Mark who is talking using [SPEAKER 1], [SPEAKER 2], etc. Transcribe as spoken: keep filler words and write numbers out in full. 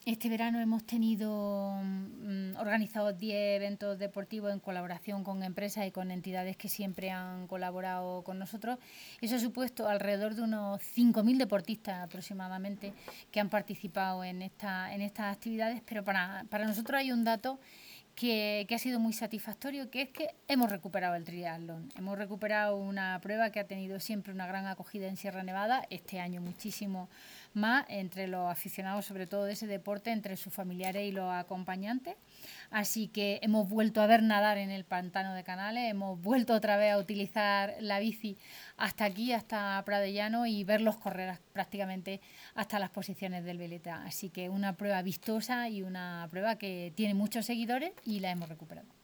[SPEAKER 1] Este verano hemos tenido mm, organizados diez eventos deportivos en colaboración con empresas y con entidades que siempre han colaborado con nosotros. Eso ha supuesto alrededor de unos cinco mil deportistas aproximadamente que han participado en, esta, en estas actividades, pero para, para nosotros hay un dato que, que ha sido muy satisfactorio, que es que hemos recuperado el triatlón. Hemos recuperado una prueba que ha tenido siempre una gran acogida en Sierra Nevada, este año muchísimo más, entre los aficionados sobre todo de ese deporte, entre sus familiares y los acompañantes. Así que hemos vuelto a ver nadar en el pantano de Canales, hemos vuelto otra vez a utilizar la bici hasta aquí, hasta Pradellano, y verlos correr prácticamente hasta las posiciones del Veleta. Así que una prueba vistosa y una prueba que tiene muchos seguidores y la hemos recuperado.